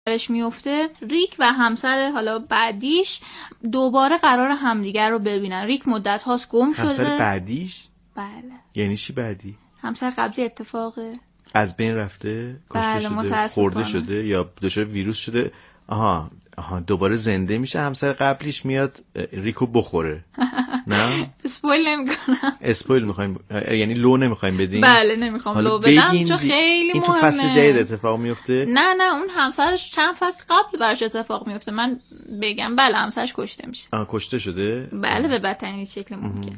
میفته، ریک و همسر حالا بعدیش دوباره قرار همدیگر رو ببینن. ریک مدت هاست گم شده. همسر بعدیش؟ بله. یعنی چی بعدی؟ همسر قبلی اتفاقه از بین رفته، کشته شده، خورده شده یا دچار ویروس شده. آها دوباره زنده میشه، همسر قبلیش میاد ریکو بخوره. نه اسپویل نمیکنم. اسپویل میخوایم یعنی لو نمیخوایم بدیم؟ بله نمیخوام لو بدم چون خیلی این مهمه. تو فصل جدید اتفاق میفته؟ نه اون همسرش چند فصل قبل براش اتفاق میفته. من بگم بله همسرش کشته میشه. کشته شده؟ بله به بدترین شکل ممکن.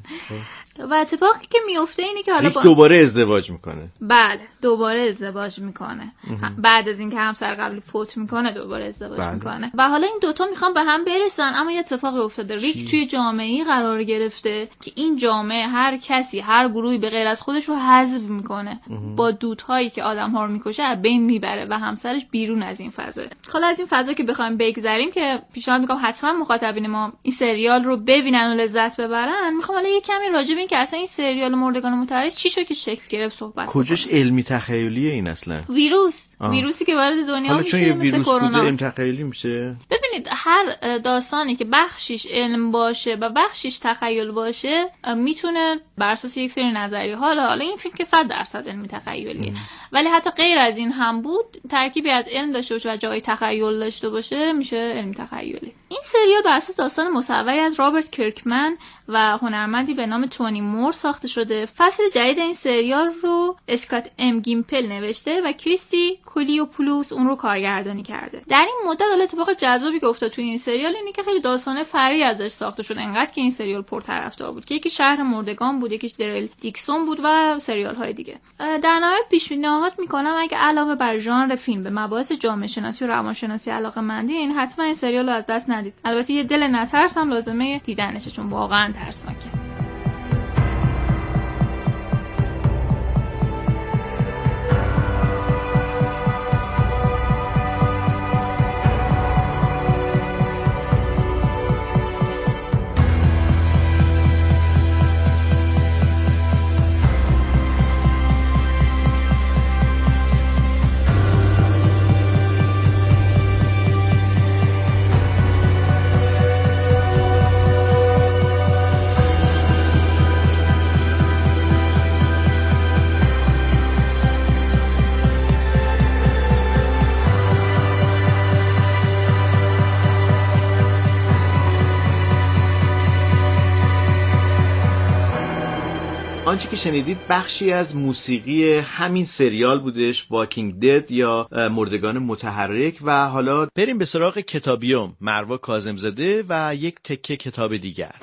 و اتفاقی که میفته اینه که حالا دوباره ازدواج میکنه. بله دوباره ازدواج میکنه. بعد از اینکه همسر قبلی فوت میکنه دوباره ازدواج میکنه و حالا این دوتا میخوان به هم برسن. اما یه اتفاقی افتاده. ریک توی جامعه‌ای قرار گرفته که این جامعه هر کسی، هر گروهی به غیر از خودش رو حذف میکنه. با دودهایی که آدم‌ها رو میکشه از بین میبره و همسرش بیرون از این فضا. حالا از این فضا که بخوایم بگذریم که پیشنهاد میکنم حتما مخاطبین ما این سریال رو ببینن و لذت ببرن. میخوام حالا یه کمی راجع به این که اصلا این سریال مردگان متحرک چی شد که شکل گرفت صحبت کنم. کجاش علمی تخیلیه این اصلا؟ ویروسی که وارد دنیا میشه، چون یه ویروس بوده علم تخیلی میشه. ببینید هر داستانی که بخشش علم باشه و بخشش تخیل باشه میتونه بر اساس یک سری نظریه حالا این فیلم که 100% علمی تخیلیه ولی حتی غیر از این هم بود، ترکیبی از علم داشته باشه و جای تخیل داشته باشه میشه علمی تخیلی. این سریال بر اساس داستان مصوری از رابرت کرکمن و هنرمندی به نام تونی مور ساخته شده. فصل جدید این سریال رو اسکات ام گیمپل نوشته و کریستی کولیوپولوس اون رو کارگردانی کرده. در این مدت اتفاق جذابی که افتاد توی این سریال اینه که خیلی داستان فرعی ازش ساخته شد، انقدر که این سریال پرطرفدار بود که یکی شهر مردگان بود، یکیش دریل دیکسون بود و سریال های دیگه. در نهایت پیشنهاد میکنم اگه علاوه بر ژانر فیلم به مباحث جامعه شناسی و روانشناسی علاقه‌مندین حتما این سریال رو از دست ندید. البته یه دل نترس هم لازمه دیدنشه چون واقعا ترسناکه. آنچه که شنیدید بخشی از موسیقی همین سریال بودش، واکینگ دد یا مردگان متحرک. و حالا بریم به سراغ کتابیوم، مروا کاظم‌زاده و یک تکه کتاب دیگر.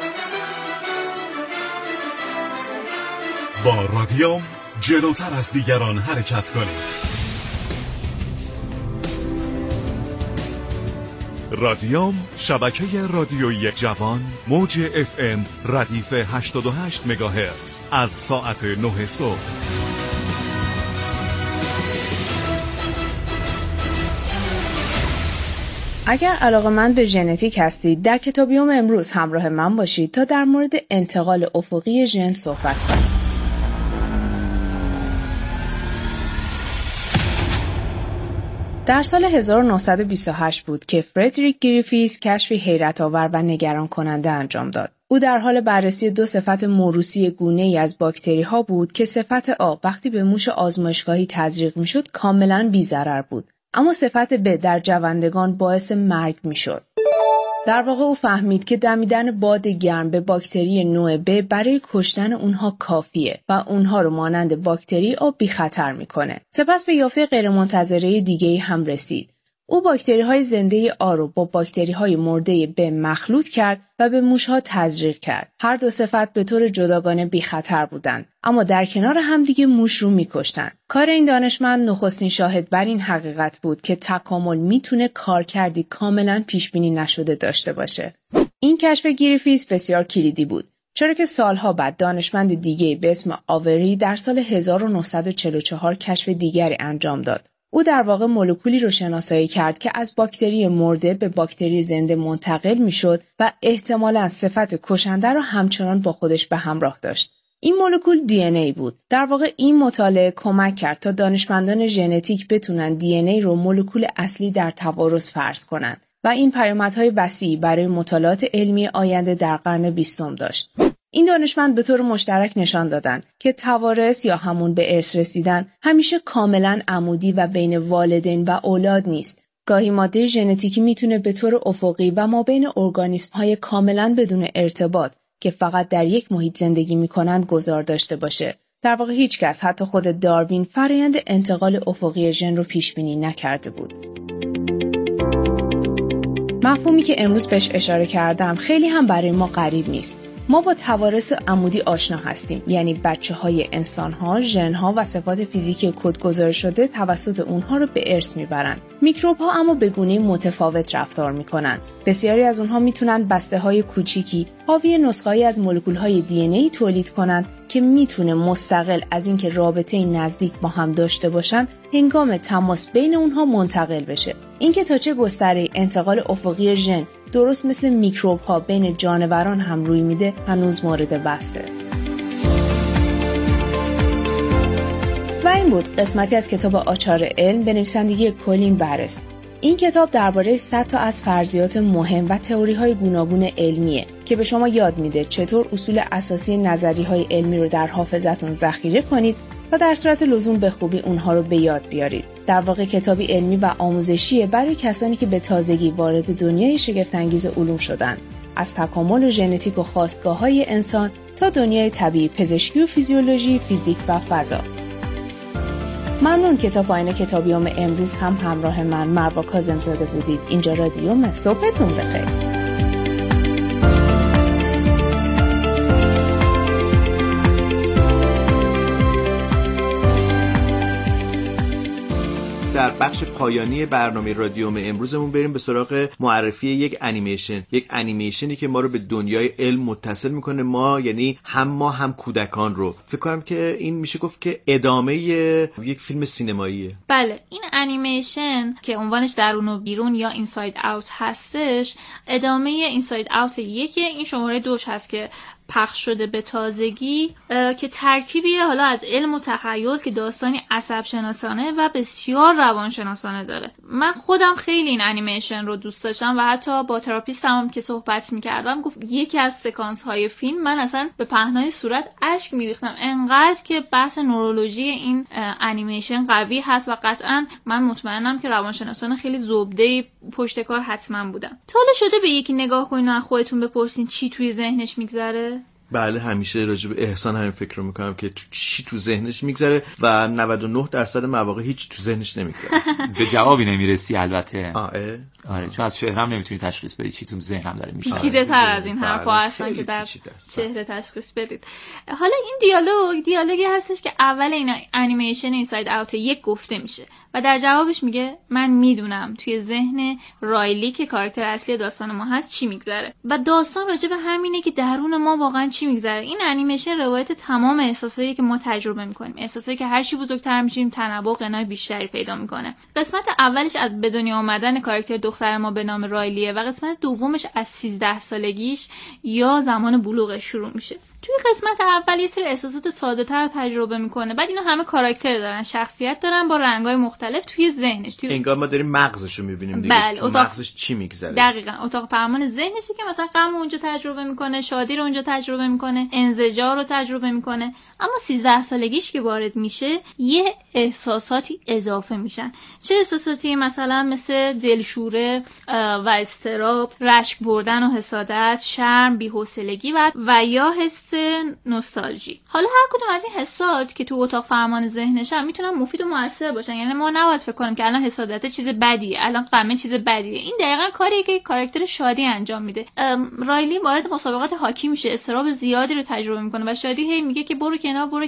با رادیوم جلوتر از دیگران حرکت کنید. رادیوم، شبکه رادیویی جوان، موج FM ردیف 88 مگاهرتز از ساعت 9 صبح. اگر علاقه‌مند به ژنتیک هستید، در کتابیوم امروز همراه من باشید تا در مورد انتقال افقی ژن صحبت کنیم. در سال 1928 بود که فردریک گریفیث کشفی حیرت‌آور و نگران کننده انجام داد. او در حال بررسی دو صفت موروثی گونه‌ای از باکتری‌ها بود که صفت آ وقتی به موش آزمایشگاهی تزریق می‌شد کاملاً بی‌ضرر بود، اما صفت ب در جوندگان باعث مرگ می‌شد. در واقع او فهمید که دمیدن باد گرم به باکتری نوع ب برای کشتن اونها کافیه و اونها رو مانند باکتری آ بی خطر میکنه. سپس به یافته غیرمنتظره دیگه‌ای هم رسید. او باکتری‌های زنده آ رو با باکتری‌های مرده ب مخلوط کرد و به موش‌ها تزریق کرد. هر دو صفت به طور جداگانه بی خطر بودند، اما در کنار همدیگه موش رو می‌کشتند. کار این دانشمند نخستین شاهد بر این حقیقت بود که تکامل میتونه کارکردی کاملاً پیش‌بینی نشده داشته باشه. این کشف گریفیث بسیار کلیدی بود، چرا که سالها بعد دانشمند دیگه به اسم آوری در سال 1944 کشف دیگری انجام داد. او در واقع مولکولی رو شناسایی کرد که از باکتری مرده به باکتری زنده منتقل میشد و احتمالاً صفت کشنده رو همچنان با خودش به همراه داشت. این مولکول DNA بود. در واقع این مطالعه کمک کرد تا دانشمندان ژنتیک بتونن DNA رو مولکول اصلی در توارث فرض کنند و این پیامدهای وسیعی برای مطالعات علمی آینده در قرن 20 داشت. این دانشمند به طور مشترک نشان دادن که توارث یا همون به ارث رسیدن همیشه کاملا عمودی و بین والدین و اولاد نیست. گاهی ماده ژنتیکی میتونه به طور افقی و مابین ارگانیسم‌های کاملا بدون ارتباط که فقط در یک محیط زندگی میکنند گذار داشته باشه. در واقع هیچ کس حتی خود داروین فرآیند انتقال افقی ژن رو پیش بینی نکرده بود. مفهومی که امروز بهش اشاره کردم خیلی هم برای ما غریب نیست. ما با توارث عمودی آشنا هستیم، یعنی بچه‌های انسان‌ها، ژن‌ها و صفات فیزیکی کدگذاری شده توسط اونها رو به ارث میبرند. میکروب‌ها اما به گونه‌ای متفاوت رفتار میکنن. بسیاری از اونها میتونن بسته‌های کوچیکی حاوی نسخه‌ای از مولکول‌های DNA تولید کنند که میتونه مستقل از اینکه رابطه نزدیک با هم داشته باشن هنگام تماس بین اونها منتقل بشه. اینکه تا چه گستره انتقال افقی ژن درست مثل میکروب ها بین جانوران هم روی میده هنوز مورد بحثه. و این بود قسمتی از کتاب آچار علم به نویسندگی کولین برس. این کتاب درباره 100 تا از فرضیات مهم و تئوری‌های گوناگون علمیه که به شما یاد میده چطور اصول اساسی نظریه‌های علمی رو در حافظتون ذخیره کنید و در صورت لزوم به خوبی اونها رو به یاد بیارید. در واقع کتابی علمی و آموزشیه برای کسانی که به تازگی وارد دنیای شگفت‌انگیز علوم شدن، از تکامل ژنتیک و خاستگاه‌های انسان تا دنیای طبیعی، پزشکی و فیزیولوژی، فیزیک و فضا. ممنون که تا پایان کتابیام امروز هم همراه من مروه کاظم‌زاده بودید. اینجا رادیوم. صبحتون بخیر. در بخش پایانی برنامه رادیوم امروزمون بریم به سراغ معرفی یک انیمیشنی که ما رو به دنیای علم متصل میکنه، ما یعنی هم ما هم کودکان رو. فکر کنم که این میشه گفت که ادامه یک فیلم سینماییه. بله، این انیمیشن که عنوانش درون و بیرون یا اینساید اوت هستش، ادامه اینساید اوت یکیه. این شماره 2 هست که پخش شده به تازگی که ترکیبیه حالا از علم و تخیل که داستانی عصب شناسانه و بسیار روانشناسانه داره. من خودم خیلی این انیمیشن رو دوست داشتم و حتی با تراپیستم که صحبت می‌کردم گفت یکی از سکانس های فیلم من اصلا به پهنای صورت اشک می‌ریختم، انقدر که بحث نورولوژی این انیمیشن قوی هست و قطعا من مطمئنم که روانشناسان خیلی زبده پشت کار حتما بودن. تا حالا شده به یکی نگاه کنین و خودتون بپرسین چی توی ذهنش میگذره؟ بله، همیشه راجع به احسان همین فکر رو میکنم که چی تو ذهنش میگذره و 99% مواقع هیچ تو ذهنش نمیگذره. به جوابی نمیرسی البته. آره چون از چهره‌ام نمیتونی تشخیص بدی چی تو ذهنم داره میشه. پیچیده‌تر از این حرفا هستن که در چهره تشخیص بدید. حالا این دیالوگی هستش که اول این انیمیشن اینساید اوت یک گفته میشه و در جوابش میگه من میدونم توی ذهن رایلی که کاراکتر اصلی داستان ما هست چی میگذره و داستان راجع به همینه که درون ما واقعا چی میگذره. این انیمیشن روایت تمام احساسایی که ما تجربه میکنیم، احساسایی که هر چی بزرگتر میشیم تنوع و غنای بیشتری پیدا میکنه. قسمت اولش از به دنیا آمدن کاراکتر دختر ما به نام رایلیه و قسمت دومش از 13 سالگیش یا زمان بلوغش شروع میشه. توی قسمت اول یه سری احساسات ساده‌تر رو تجربه میکنه، بعد اینا همه کاراکتر دارن، شخصیت دارن با رنگ‌های مختلف توی ذهنش. انگار ما داریم مغزشو میبینیم دیگه. بله، مغزش چی میگذره. دقیقاً اتاق فرمان ذهنشه که مثلا غم اونجا تجربه میکنه، شادی رو اونجا تجربه میکنه، انزجار رو تجربه میکنه. اما 13 سالگیش که وارد میشه یه احساساتی اضافه میشن. چه احساساتی؟ مثلا مثل دلشوره و اضطراب، رشک بردن و حسادت، شرم، بی‌حوصلگی و یا حس نوستالژی. حالا هر کدوم از این حسات که تو اتاق فرمان ذهنش میتونن مفید و موثر باشن. یعنی ما نباید فکر کنیم که الان حسادت چیز بدیه، الان غم چیز بدیه. این دقیقاً کاریه که کاراکتر شادی انجام میده. رایلی وارد مسابقات هاکی میشه، اضطراب زیادی رو تجربه میکنه و شادی هی میگه که برو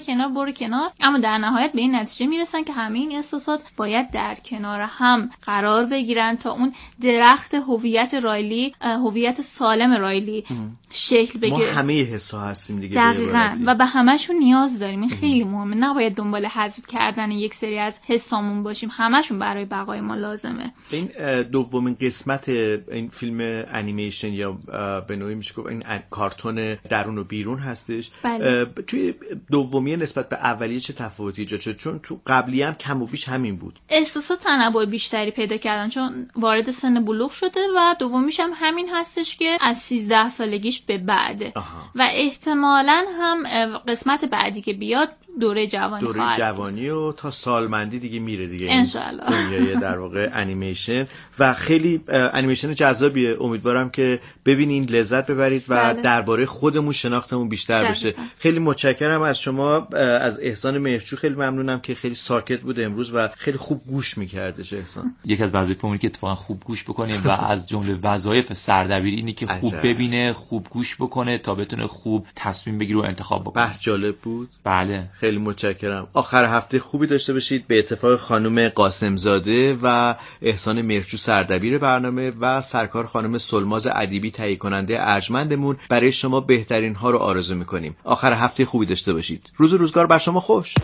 کنار، اما در نهایت به این نتیجه میرسن که همه این احساسات باید در کنار هم قرار بگیرن تا اون درخت هویت رایلی، هویت سالم رایلی شکل بگیره. ما همه حسا هستیم برسیم دیگه. دقیقاً و به همشون نیاز داریم. این خیلی مهمه. نباید دنبال حذف کردن یک سری از حسامون باشیم. همشون برای بقای ما لازمه. این دومین قسمت این فیلم انیمیشن یا به نوعی میشه گفت این کارتون درون و بیرون هستش. بله. توی دومیه نسبت به اولیه چه تفاوتی ایجاد شد؟ چون تو قبلی هم کم و بیش همین بود. احساسات تنوع بیشتری پیدا کردن چون وارد سن بلوغ شده و دومیش هم همین هستش که از 13 سالگیش به بعده. و احتمالاً هم قسمت بعدی که بیاد دوره جوانی و تا سالمندی دیگه میره دیگه انشالله. دنیای در واقع انیمیشن و خیلی انیمیشن جذابیه. امیدوارم که ببینین، لذت ببرید و درباره خودمون شناختمون بیشتر بشه. خیلی متشکرم از شما، از احسان مهرجو خیلی ممنونم که خیلی ساکت بود امروز و خیلی خوب گوش می‌کردش. احسان یکی از وظایفمونه که اتفاقا خوب گوش بکنیم و از جمله وظایف سردبیری اینه که خوب ببینه، خوب گوش بکنه تا بتونه خوب تصمیم بگیره و انتخاب بکنه. بحث جالب بود. بله خیلی متشکرم. آخر هفته خوبی داشته باشید. به اتفاق خانم قاسمزاده و احسان مهرجو سردبیر برنامه و سرکار خانم سلماز ادیبی تهیه کننده ارجمندمون برای شما بهترین ها رو آرزو می‌کنیم. آخر هفته خوبی داشته باشید. روز روزگار بر شما خوش.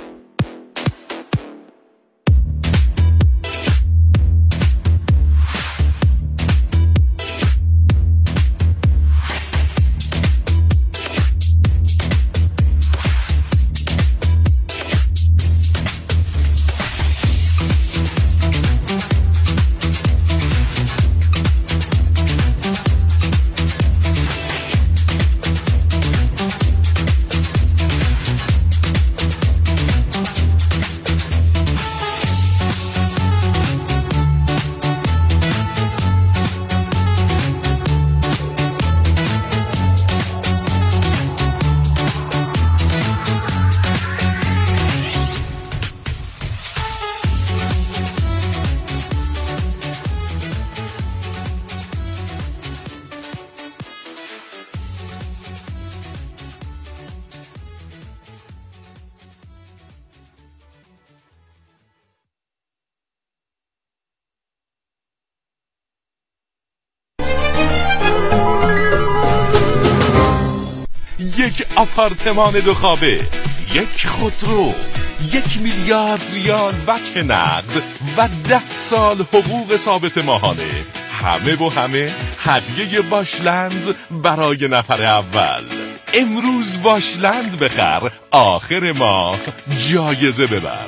یک آپارتمان 2 خوابه، یک خودرو، 1 میلیارد ریال بچه نقد و 10 سال حقوق ثابت ماهانه. همه و همه هدیه واشلند برای نفر اول. امروز واشلند بخر، آخر ماه جایزه ببر.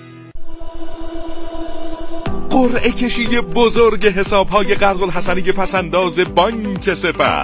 قرعه کشی بزرگ حساب‌های قرض الحسنی پسنداز بانک سپه،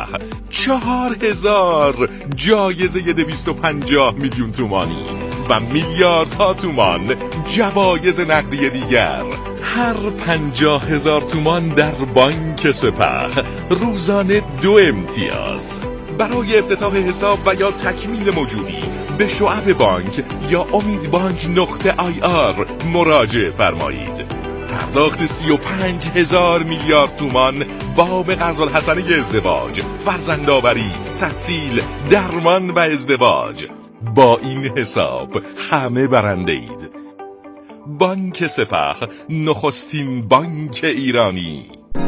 4000 جایزه 250 میلیون تومانی و میلیاردها تومان جوایز نقدی دیگر. هر 50,000 تومان در بانک سپه روزانه 2 امتیاز. برای افتتاح حساب و یا تکمیل موجودی به شعب بانک یا امیدبانک.ir مراجعه فرمایید. پرداخت 35,000 میلیارد تومان وام قرض الحسنی ازدواج، فرزندآوری، تحصیل، درمان و ازدواج. با این حساب همه برنده اید. بانک سپه، نخستین بانک ایرانی.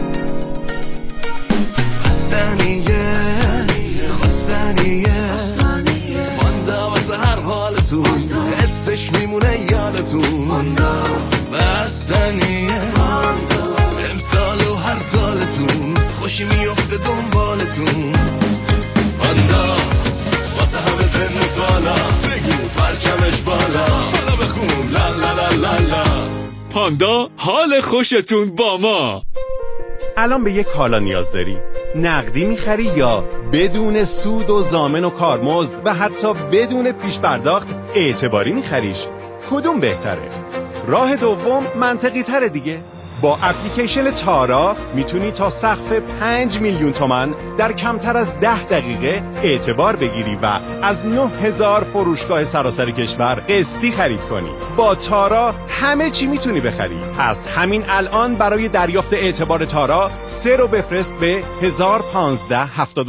مانده واسه هر حالتون، حسش میمونه یادتون. بستنیه امسال و هر سالتون، خوشی میفته دنبالتون. پاندا واسه همه سن و سالا، بگو پرچمش بالا، بالا بخون لا لا لا لا لا. پاندا حال خوشتون با ما. الان به یک کالا نیاز داری؟ نقدی میخری یا بدون سود و ضامن و کارمزد و حتی بدون پیش پرداخت اعتباری میخریش؟ کدوم بهتره؟ راه دوم منطقی تره دیگه. با اپلیکیشن تارا میتونی تا سقف 5 میلیون تومان در کمتر از 10 دقیقه اعتبار بگیری و از 9000 فروشگاه سراسر کشور قسطی خرید کنی. با تارا همه چی میتونی بخری. پس همین الان برای دریافت اعتبار تارا 3 رو بفرست به 101573.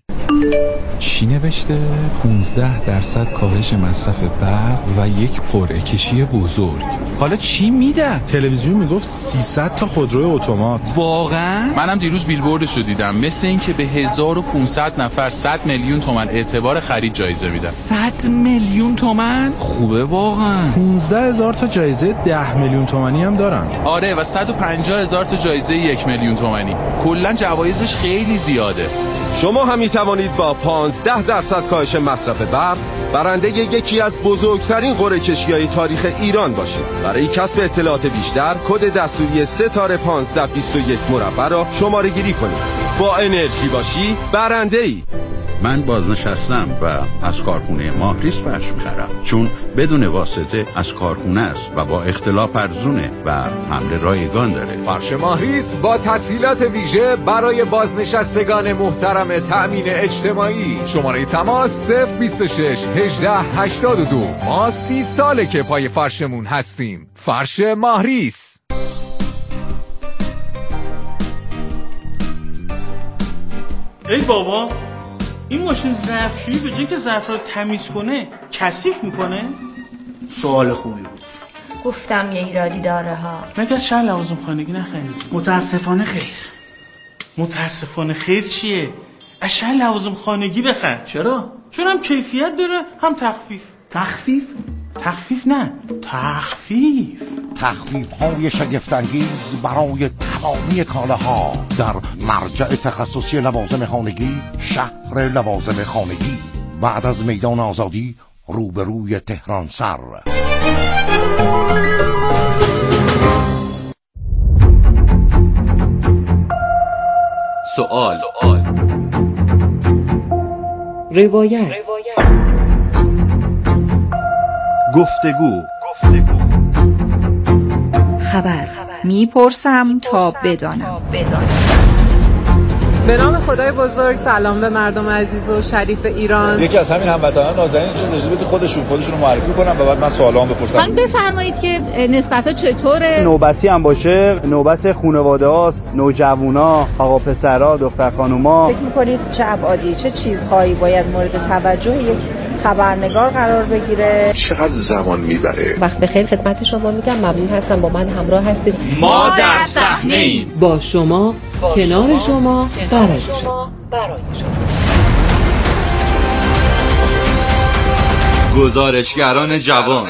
چی نوشته؟ 15% کاهش مصرف برق و یک قرعه کشی بزرگ. حالا چی میدن؟ تلویزیون میگفت 300 تا خودروی اتومات. واقعا؟ منم دیروز بیلبوردشو دیدم، مثل این که به 1500 نفر 100 میلیون تومان اعتبار خرید جایزه میدن. 100 میلیون تومان؟ خوبه واقعا. 15000 تا جایزه 10 میلیون تومانی هم دارن. آره و 150000 تا جایزه 1 میلیون تومانی. کلا جوایزش خیلی زیاده. شما هم میتوانید با 15% کاهش مصرف برق برنده یکی از بزرگترین قرعه کشی‌های تاریخ ایران باشید. برای کسب اطلاعات بیشتر کد دستوری ستاره 1521 مربع را شماره گیری کنید. با انرژی باشی برنده ای. من بازنشستم و از کارخونه ماهریس فرش می‌خرم، چون بدون واسطه از کارخونه است و با اختلاف ارزونه و حمل رایگان داره. فرش ماهریس با تسهیلات ویژه برای بازنشستگان محترم تأمین اجتماعی. شماره تماس 026 18 82. ما 30 ساله که پای فرشمون هستیم. فرش ماهریس. ای بابا، این ماشین ظرفشویی به جای که ظرف رو تمیز کنه کثیف میکنه؟ سوال خوبی بود. گفتم یه ایرادی داره ها. مگه از شهر لوازم خانگی نخرید؟ متاسفانه خیر. متاسفانه خیر چیه؟ از شهر لوازم خانگی بخر. چرا؟ چون هم کیفیت داره هم تخفیف. تخفیف؟ تخفیف نه، تخفیف. تخفیف‌های شگفت‌انگیز برای تمامی کالاها در مرجع تخصصی لوازم خانگی، شهر لوازم خانگی، بعد از میدان آزادی روبروی تهران سر. سوال، روایت، گفتگو، خبر. میپرسم تا بدانم. به نام خدای بزرگ. سلام به مردم عزیز و شریف ایران. یکی از همین هموطنان نازنین اجازه بده خودشون رو معرفی کنن و بعد من سوالام بپرسم. خانم بفرمایید که نسبت‌ها چطوره؟ نوبتی هم باشه، نوبت خانواده‌هاست، نوجوانا، آقا پسرا، دختر خانوما. فکر می‌کنید چه ابعادی، چه چیزهایی باید مورد توجه یک خبرنگار قرار بگیره؟ چقدر زمان میبره؟ وقت بخیر خدمت شما میگم، ممنون هستم با من همراه هستید. ما در صحنه‌ایم، با شما، کنار شما، برای شما. گزارشگران جوان.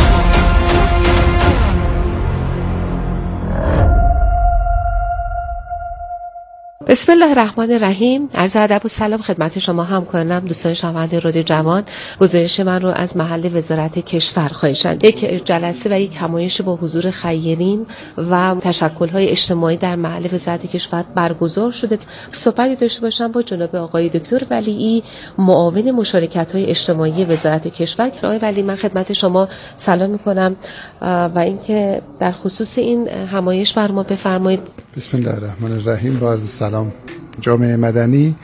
بسم الله الرحمن الرحیم. عرض ادب و سلام خدمت شما همکارانم دوستان شنونده رادیو جوان. گزارش من رو از محل وزارت کشور خواهشاً. یک جلسه و یک همایش با حضور خیرین و تشکل‌های اجتماعی در محل وزارت کشور برگزار شده. صحبتی داشته باشم با جناب آقای دکتر ولیعی، معاون مشارکت‌های اجتماعی وزارت کشور. آقای ولی، من خدمت شما سلام می‌کنم و اینکه در خصوص این همایش بر ما بفرمایید. بسم الله الرحمن الرحیم. با عرض سلام. جامعه مدنی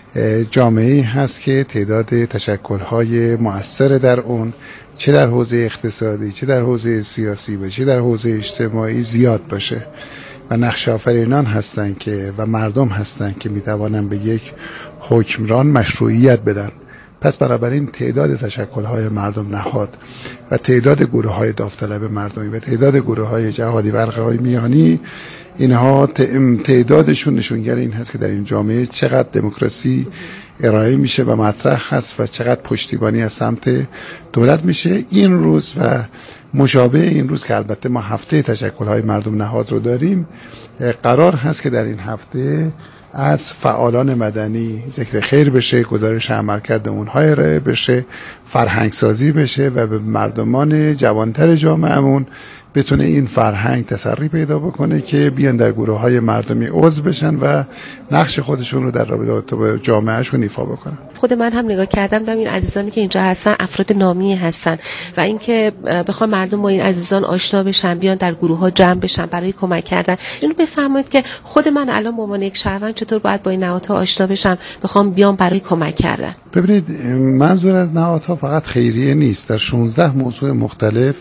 جامعه‌ای هست که تعداد تشکل‌های مؤثر در اون، چه در حوزه اقتصادی، چه در حوزه سیاسی و چه در حوزه اجتماعی زیاد باشه و نقش آفرینان هستند که و مردم هستند که می‌توانند به یک حکمران مشروعیت بدن. پس بنابراین تعداد تشکل‌های مردم نهاد و تعداد گروه‌های داوطلب مردمی و تعداد گروه‌های جهادی و حلقه‌های میانی، اینها تعدادشون نشونگر این هست که در این جامعه چقدر دموکراسی ارائه میشه و مطرح هست و چقدر پشتیبانی از سمت دولت میشه. این روز و مشابه این روز که البته ما هفته تشکل‌های مردم نهاد رو داریم، قرار هست که در این هفته از فعالان مدنی ذکر خیر بشه، گزارش عملکرد اونها ارائه بشه، فرهنگ سازی بشه و به مردمان جوانتر جامعهمون بتونه این فرهنگ تسری پیدا بکنه که بیان در گروه‌های مردمی عضو بشن و نقش خودشون رو در رابطه با جامعهشون ایفا بکنن. خود من هم نگاه کردم دیدم این عزیزانی که اینجا هستن افراد نامی هستن و اینکه بخوام مردم با این عزیزان آشنا بشن، بیان در گروه‌ها جمع بشن برای کمک کردن. اینو بفرمایید که خود من الان به عنوان یک شهروند چطور باید با این نهادها آشنا بشم، بخوام بیام برای کمک کردن. ببینید، منظور از نهادها فقط خیریه نیست. در 16 موضوع مختلف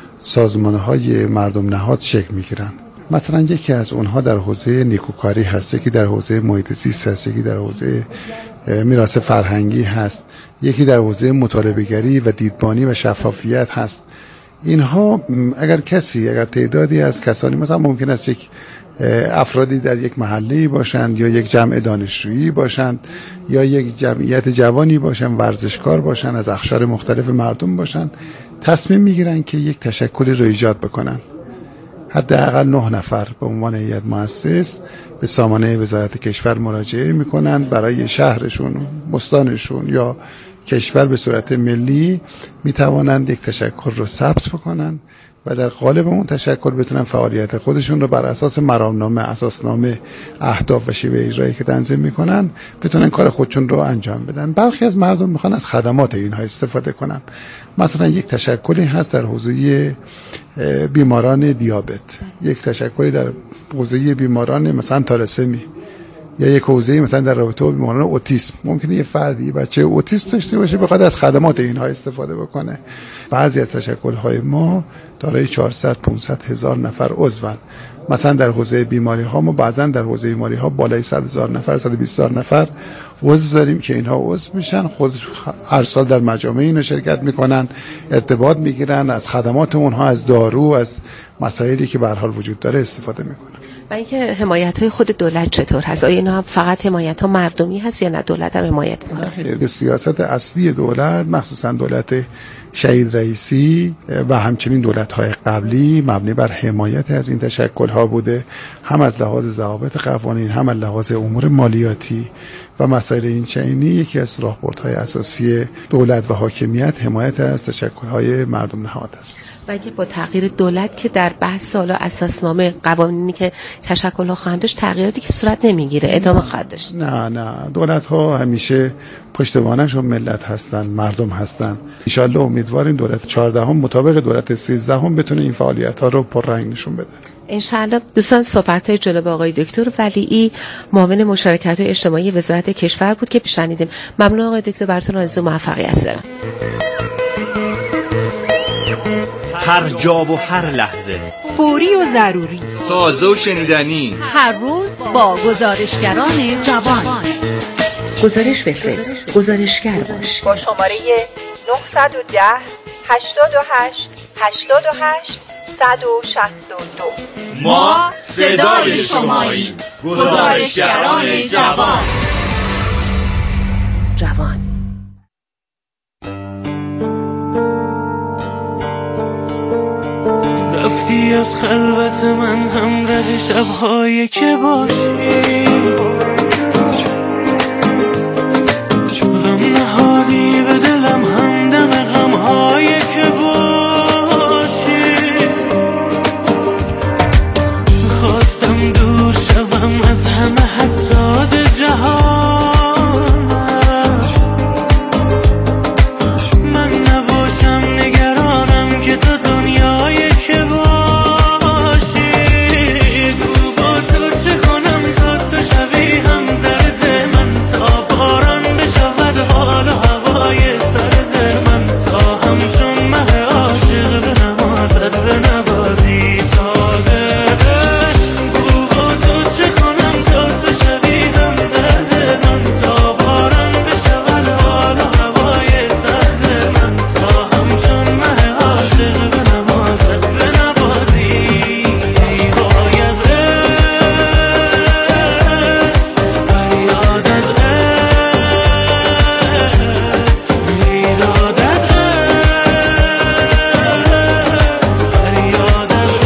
سازمان‌های مردم نهاد شکل می‌گیرن. مثلا یکی از اونها در حوزه نیکوکاری هست، یکی در حوزه محیط زیست هست، یکی در حوزه میراث فرهنگی هست، یکی در حوزه مطالبه‌گری و دیدبانی و شفافیت هست. اینها اگر تعدادی از کسانی، مثلا ممکن است یک افرادی در یک محله باشند یا یک جمع دانشجویی باشند یا یک جمعیت جوانی باشند، ورزشکار باشند، از اقشار مختلف مردم باشند، تصمیم میگیرن که یک تشکلی رو ایجاد بکنن. حداقل 9 نفر به عنوان هیئت مؤسس به سامانه وزارت کشور مراجعه میکنن، برای شهرشون، استانشون یا کشور به صورت ملی میتوانند یک تشکل رو ثبت بکنن و در قالب اون تشکل بتونن فعالیت خودشون رو بر اساس مرامنامه، اساسنامه، اهداف و شیوه اجرایی که تنظیم میکنن بتونن کار خودشون رو انجام بدن. برخی از مردم میخوان از خدمات اینها استفاده کنن. مثلا یک تشکلی هست در حوزه بیماران دیابت، یک تشکلی در حوزه بیماران مثلا تالسمی، یا یک حوزه مثلا در رابطه با بیماران اوتیسم. ممکنه یه فردی بچه اوتیسم داشته باشه بخواد از خدمات اینها استفاده بکنه. بعضی از تشکل‌های ما دارای 400 500 هزار نفر عضوان. مثلا در حوزه بیماری ها ما بعضا در حوزه بیماری ها بالای 100,000 نفر 120,000 نفر عضو داریم که اینها عضو میشن، خود هر سال در مجامع اینا شرکت میکنن، ارتباط میگیرن، از خدمات اونها، از دارو، از مسائلی که به هر حال وجود داره استفاده میکنن. و اینکه حمایت‌های خود دولت چطور هست؟ آیا اینا هم فقط حمایت‌ها مردمی هست یا نه دولت هم حمایت میکنه؟ سیاست اصلی دولت، مخصوصا دولت شهید رئیسی و همچنین دولت‌های قبلی، مبنی بر حمایت از این تشکل‌ها بوده، هم از لحاظ ضوابط قوانین، هم از لحاظ امور مالیاتی و مسائل این چنینی. یکی از راهبردهای اساسی دولت و حاکمیت حمایت از تشکل‌های مردم نهاد است. و اگه با تغییر دولت که در بحث حالا اساسنامه قوانینی که تشکل‌ها خواهند داشت تغییراتی که صورت نمیگیره، ادامه خواهد داشت؟ نه، دولت‌ها همیشه پشتوانه‌شون ملت هستن، مردم هستن. ان شاءالله امیدواریم دولت 14 مطابق دولت 13 بتونه این فعالیت‌ها رو پررنگ نشون بده. انشالله. دوستان، صحبت‌های جناب آقای دکتر ولیعی، معاون مشارکت‌های اجتماعی وزارت کشور بود که شنیدیم. ممنون آقای دکتر، براتون آرزوی موفقیت دارم. هر جا و هر لحظه، فوری و ضروری، تازه و شنیدنی، هر روز با گزارشگران جوان. گزارش بفرست، گزارشگر باش. با شماره 910 88 88 162. ما صدای شماییم. گزارشگران جوان. رفتی از خلوت من همراه شب‌هایی که باشی، غم نهادی به دلم همدم غم‌هایی که باشی. خواستم دور شوم از همه حتی از جهان، من نباشم نگرانم که تو دنیای که باشی. گو با تو چه کنم تا تو شوی هم درد من، تا باران بشود حال و هوای سرد من، تا همچون مه عاشق به نمازت به نوازی سازدش. گو با تو چه کنم تا تو شوی هم درد من، تا باران بشود حال و هوای سرد من، تا همچون مه عاشق به نمازت به نوازی. وای از فریاد از میداد از فریاد از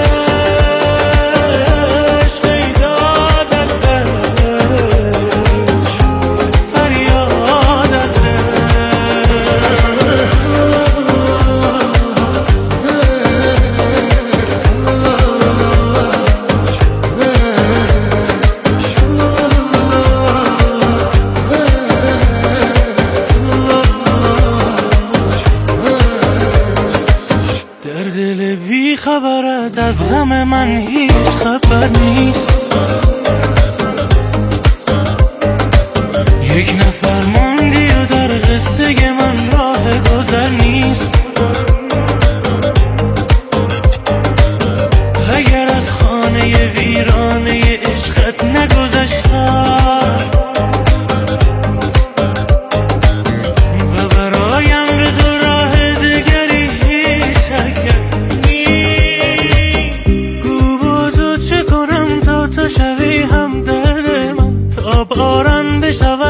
عشق، میداد از فریاد از در دل بی خبرت از غم من هیچ خبر نیست. یک نفر ماندی و در قصه من راه گذر نیست. اگر از خانه ویرانه عشقت نگذشتم،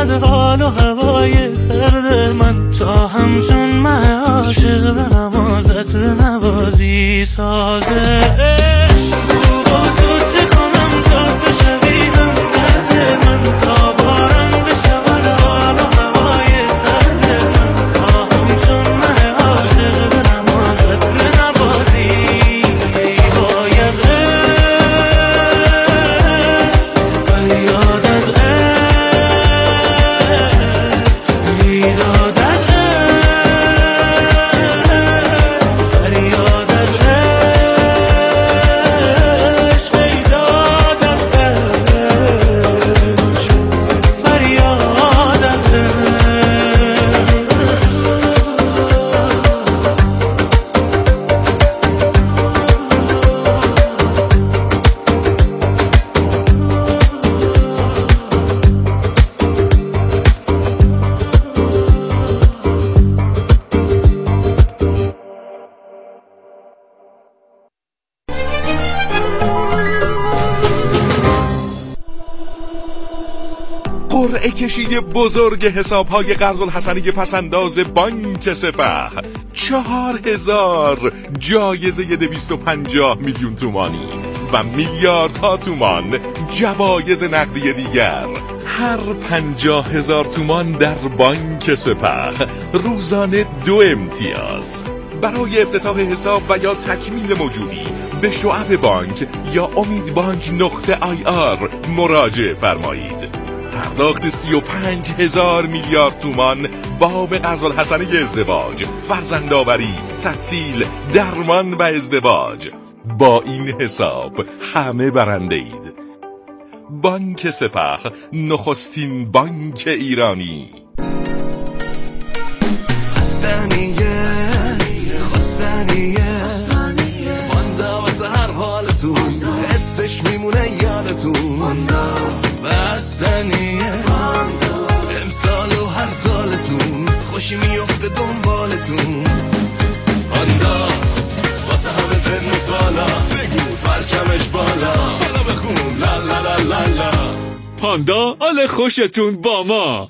بشود حال و هوای سرد من، تا همچون من عاشق به نمازت نوازی سازه. با تو چه کنم تا تو شوی هم درد من، تا باران بشود حال و هوای سرد من، تا همچون من عاشق به نمازت نوازی. وای از فریاد از بیداد از فریاد از عشق، بیداد از فریاد از قرعه کشی بزرگ حساب‌های قرض‌الحسنی پسنداز بانک سپه، 4000 جایزه 250 میلیون تومانی و میلیاردها تومان جوایز نقدی دیگر. هر 50,000 تومان در بانک سپه روزانه 2 امتیاز. برای افتتاح حساب و یا تکمیل موجودی به شعب بانک یا امیدبانک.ir مراجعه فرمایید. پرداخت 35,000 میلیارد تومان وام قرض‌الحسنی ازدواج، فرزندآوری، تحصیل، درمان و ازدواج. با این حساب همه برنده اید. بانک سپه، نخستین بانک ایرانی. مانده واسه هر حالتون، حسش میمونه یادتون. بستنیه امسال و هر سالتون، خوشی میفته دنبالتون. پاندا واسه همه سن و سالا، بگو پرچمش بالا، بالا بخون لا لا لا لا لا. پاندا حال خوشتون با ما.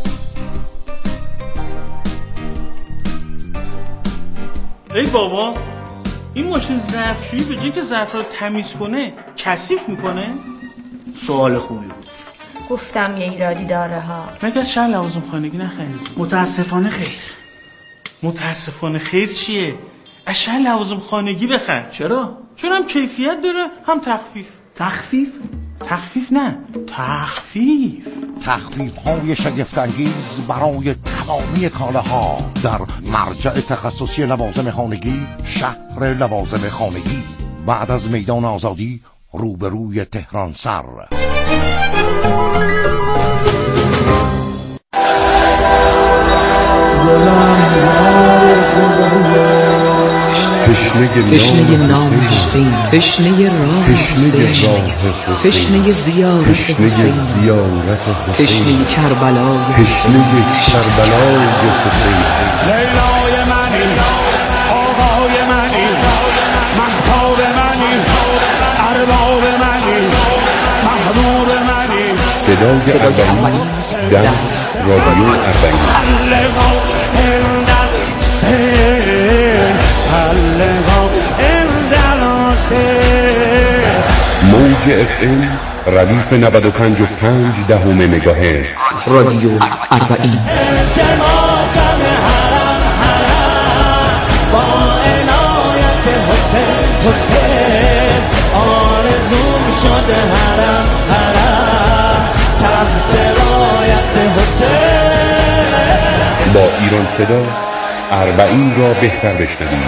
ای بابا، این ماشین ظرفشویی به جای که ظرف رو تمیز کنه کثیف میکنه؟ سوال خوبی بود. گفتم یه ایرادی داره ها. مگه از شهر لوازم خانگی نخریدی؟ متاسفانه خیر. متاسفانه خیر چیه؟ از شهر لوازم خانگی بخر. چرا؟ چون هم کیفیت داره هم تخفیف. تخفیف؟ تخفیف نه، تخفیف. تخفیف های شگفت‌انگیز برای تمامی کالاها در مرجع تخصصی لوازم خانگی، شهر لوازم خانگی، بعد از میدان آزادی، روبروی تهران سر. تشنه نام حسین، تشنه راه حسین، تشنه زیارت حسین، تشنه کربلای حسین. لیلای منی، آقای منی، مهتاب منی، ارباب منی، محبوب منی. صدای اربعین در رادیو اربعین. موج اف ام ردیف 95.5 مگاهرتز. رادیو اربعین. با عنایت حسین آرزوم شده حرم تحت رایت حسین. با ایران صدا اربعین را بهتر بشنوید.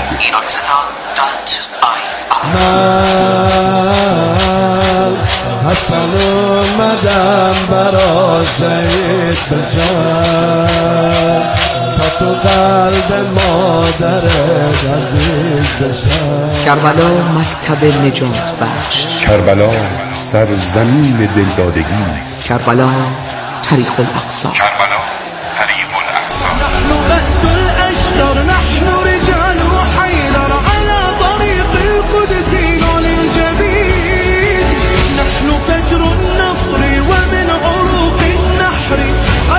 من حسن اومدم برا زید بشم، تا تو قلب مادرت عزیز بشم. کربلا مکتب نجات بخش. کربلا سرزمین دلدادگی است. کربلا طریق الاقصی. کربلا طریق الاقصی. نحن بأس الأشجار، نحن رجال حيدر على طريق القدس للجبين. نحن فجر النصر ومن عروق النحر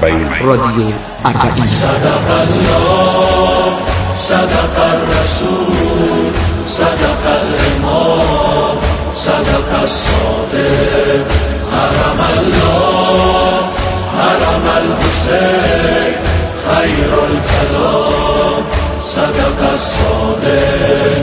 اربعین. رادیو اربعین. صدق الله صدق الرسول صدق الامام صدق الصادق حرم الله حرم الحسین خیر الکلام صدق الصادق